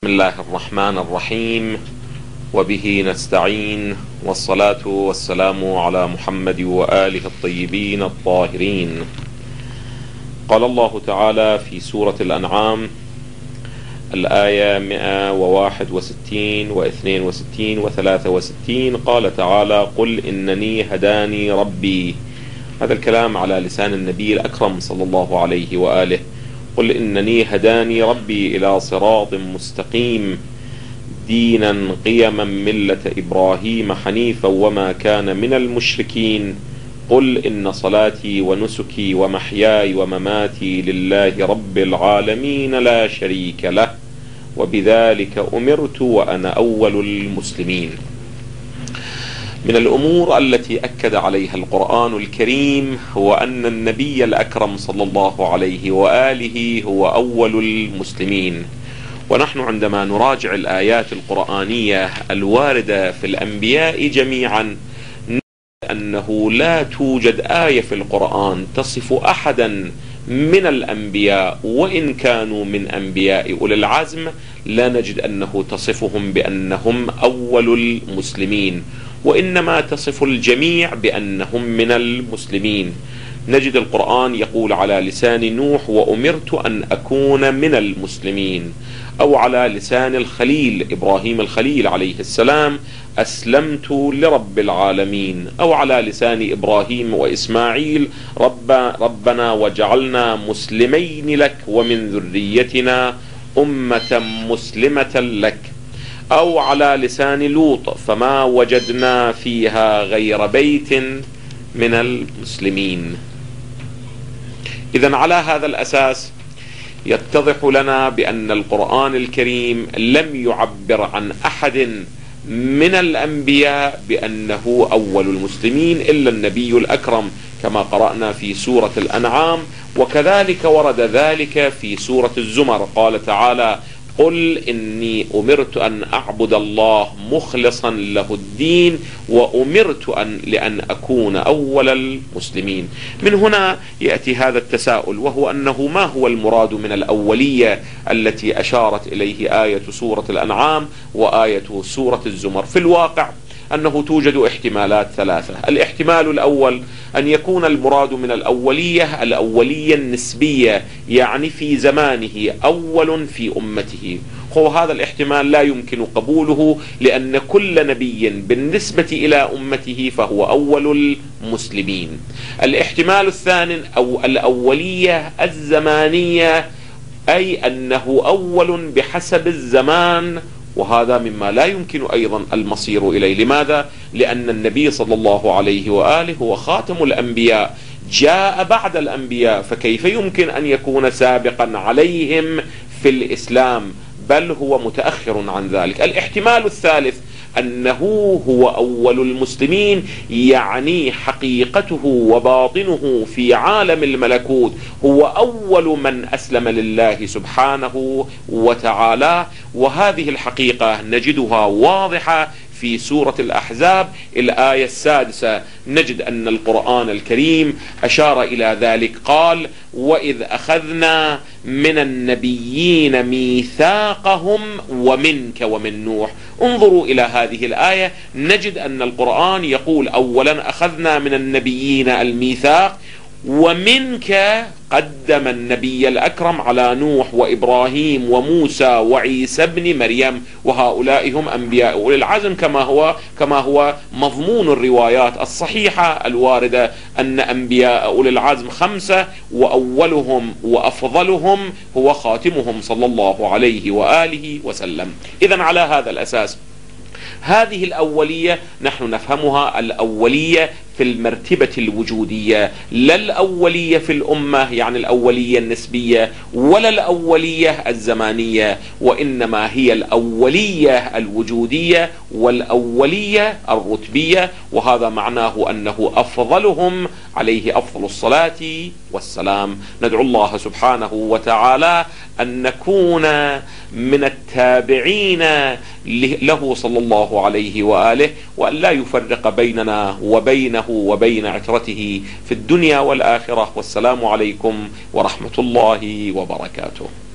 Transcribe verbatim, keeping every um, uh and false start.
الله الرحمن الرحيم، وبه نستعين، والصلاة والسلام على محمد وآله الطيبين الطاهرين. قال الله تعالى في سورة الأنعام الآية مئة وواحد وستين واثنين وستين وثلاثة وستين، قال تعالى: قل إنني هداني ربي. هذا الكلام على لسان النبي الأكرم صلى الله عليه وآله. قل إنني هداني ربي إلى صراط مستقيم دينا قيما ملة إبراهيم حنيفا وما كان من المشركين. قل إن صلاتي ونسكي ومحياي ومماتي لله رب العالمين لا شريك له وبذلك أمرت وأنا أول المسلمين. من الأمور التي أكد عليها القرآن الكريم هو أن النبي الأكرم صلى الله عليه وآله هو أول المسلمين. ونحن عندما نراجع الآيات القرآنية الواردة في الأنبياء جميعا نجد أنه لا توجد آية في القرآن تصف أحدا من الأنبياء وإن كانوا من أنبياء أولي العزم، لا نجد أنه تصفهم بأنهم أول المسلمين، وإنما تصف الجميع بأنهم من المسلمين. نجد القرآن يقول على لسان نوح: وأمرت أن أكون من المسلمين، أو على لسان الخليل إبراهيم الخليل عليه السلام: أسلمت لرب العالمين، أو على لسان إبراهيم وإسماعيل: رب ربنا وجعلنا مسلمين لك ومن ذريتنا أمة مسلمة لك، أو على لسان لوط: فما وجدنا فيها غير بيت من المسلمين. إذن على هذا الأساس يتضح لنا بأن القرآن الكريم لم يعبر عن أحد من الأنبياء بأنه أول المسلمين إلا النبي الأكرم، كما قرأنا في سورة الأنعام، وكذلك ورد ذلك في سورة الزمر. قال تعالى: قل إني أمرت أن أعبد الله مخلصا له الدين وأمرت أن لأن أكون أول المسلمين. من هنا يأتي هذا التساؤل، وهو أنه ما هو المراد من الأولية التي أشارت إليه آية سورة الأنعام وآية سورة الزمر؟ في الواقع أنه توجد احتمالات ثلاثة. الاحتمال الأول أن يكون المراد من الأولية الأولية النسبية، يعني في زمانه أول في أمته. وهذا الاحتمال لا يمكن قبوله، لأن كل نبي بالنسبة إلى أمته فهو أول المسلمين. الاحتمال الثاني أو الأولية الزمانية، أي أنه أول بحسب الزمان، وهذا مما لا يمكن أيضا المصير إليه. لماذا؟ لأن النبي صلى الله عليه وآله هو خاتم الأنبياء، جاء بعد الأنبياء، فكيف يمكن أن يكون سابقا عليهم في الإسلام؟ بل هو متأخر عن ذلك. الاحتمال الثالث أنه هو أول المسلمين، يعني حقيقته وباطنه في عالم الملكوت هو أول من أسلم لله سبحانه وتعالى. وهذه الحقيقة نجدها واضحة في سورة الأحزاب الآية السادسة. نجد أن القرآن الكريم أشار إلى ذلك، قال: وإذ أخذنا من النبيين ميثاقهم ومنك ومن نوح. انظروا إلى هذه الآية، نجد أن القرآن يقول: أولا أخذنا من النبيين الميثاق، ومنك قدم النبي الأكرم على نوح وإبراهيم وموسى وعيسى بن مريم، وهؤلاء هم أنبياء أولي العزم، كما هو كما هو مضمون الروايات الصحيحة الواردة أن أنبياء أولي العزم خمسة، وأولهم وأفضلهم هو خاتمهم صلى الله عليه وآله وسلم. إذن على هذا الأساس هذه الأولية نحن نفهمها الأولية في المرتبة الوجودية، لا الأولية في الأمة يعني الأولية النسبية، ولا الأولية الزمانية، وإنما هي الأولية الوجودية والأولية الرتبية. وهذا معناه أنه أفضلهم عليه أفضل الصلاة والسلام. ندعو الله سبحانه وتعالى أن نكون من التابعين له صلى الله عليه وآله، وأن لا يفرق بيننا وبينه وبين عترته في الدنيا والآخرة. والسلام عليكم ورحمة الله وبركاته.